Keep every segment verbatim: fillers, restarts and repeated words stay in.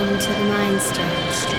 listening to the Mindstone.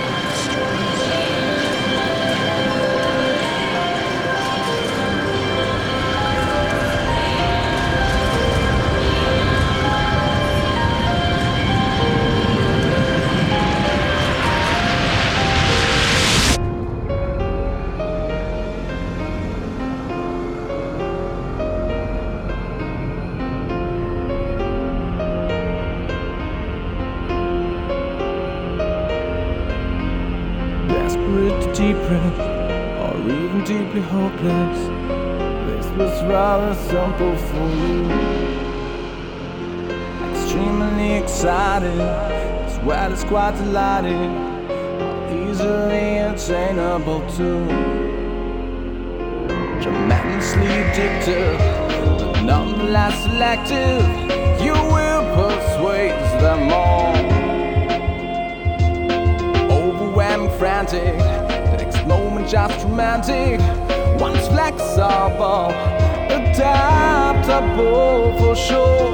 Desperate to depressed, or even deeply hopeless. This was rather simple for you. Extremely excited, as well as quite delighted. How easily attainable too. Tremendously addictive, but nonetheless selective. You will persuade them all. Frantic, the next moment just romantic. Once flexible, adaptable for sure.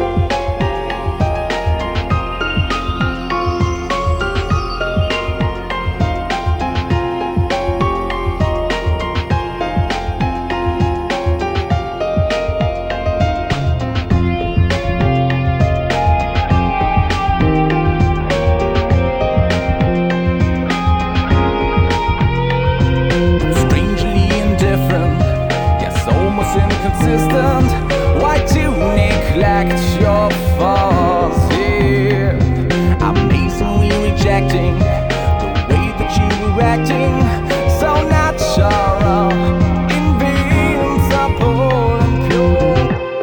Inconsistent. Why do you neglect your faults here? Amazingly rejecting the way that you were acting. So natural, invincible and pure.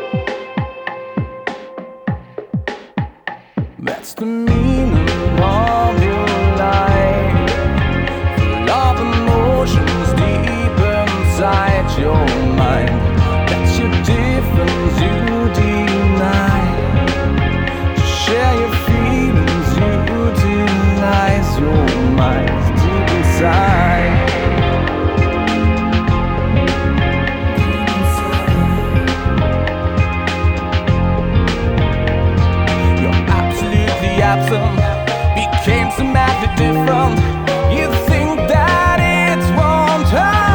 That's the meaning of your life. Full of emotions deep inside your mind. Your difference you deny. To share your feelings you deny. Your mind's deep inside. You're absolutely absent. Became so madly different. You think that it won't hurt.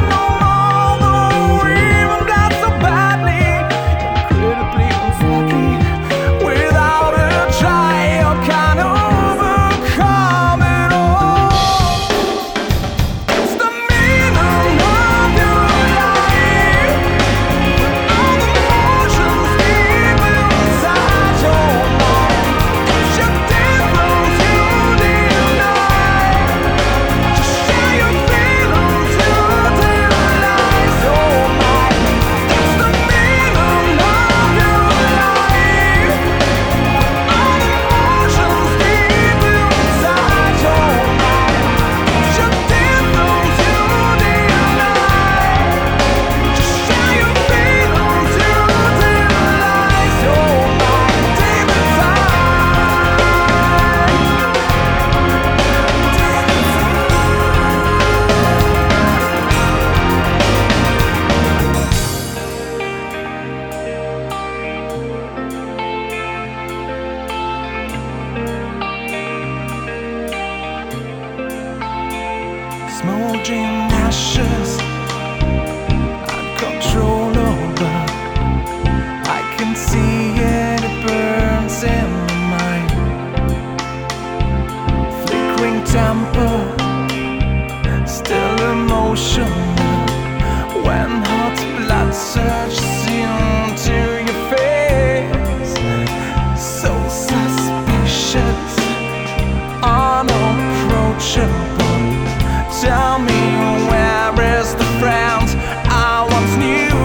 Smoldering ashes, I've control over. I can see it, it burns in my mind. Flickering temper, still emotional. When hot blood surges into your face, so suspicious, unapproachable. Tell me, where is the friend I once knew?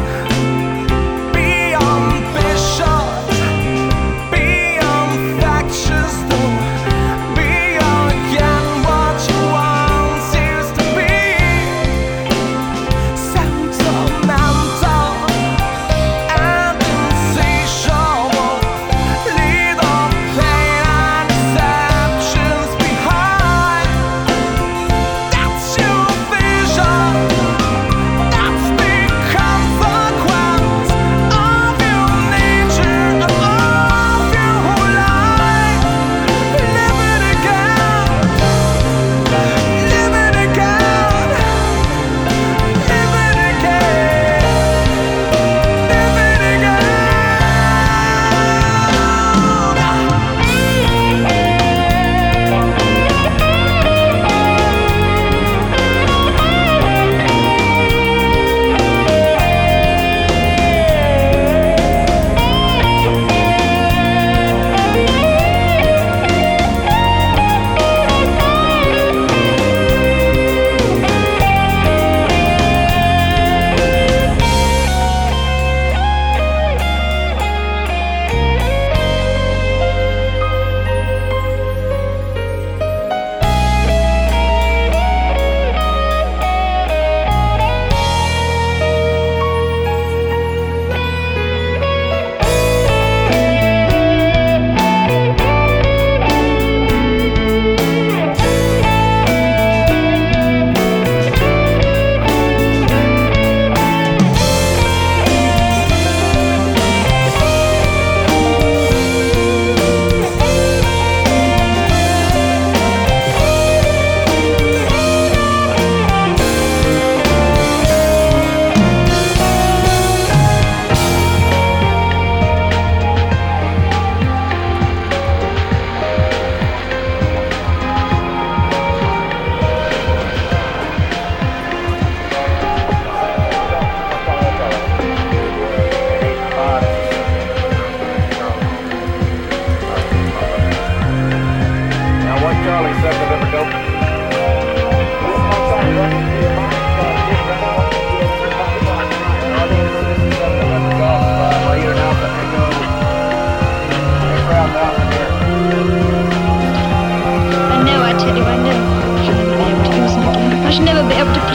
Be ambitious, be infectious, though. Be again what you once used to be. Sentimental.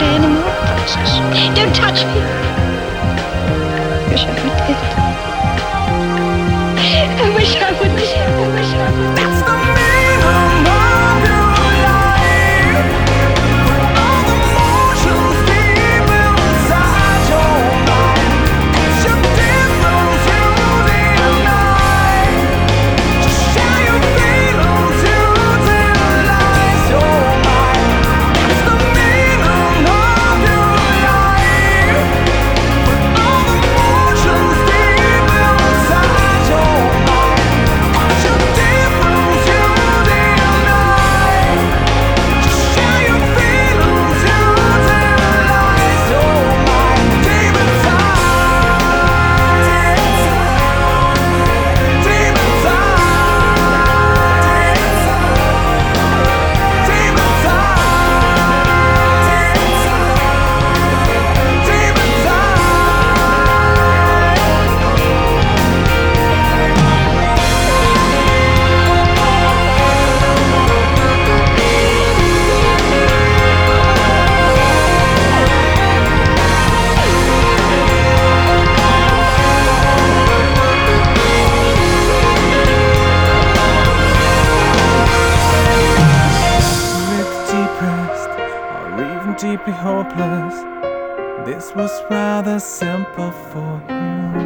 anymore, Princess. Don't touch me. I wish I were dead. I wish I were dead. I wish I were dead. That's the meaning of your life. All the emotions deep inside your mind. It's your difference you deny. Just share your feelings you deny. Your mind. It's the meaning of your life. All the emotions deep inside your mind. It's your difference you deny. Just share your feelings you deny. Your mind. Deep inside. Deep inside. Deep inside. Deep depressed or even deeply hopeless. This was rather simple for you.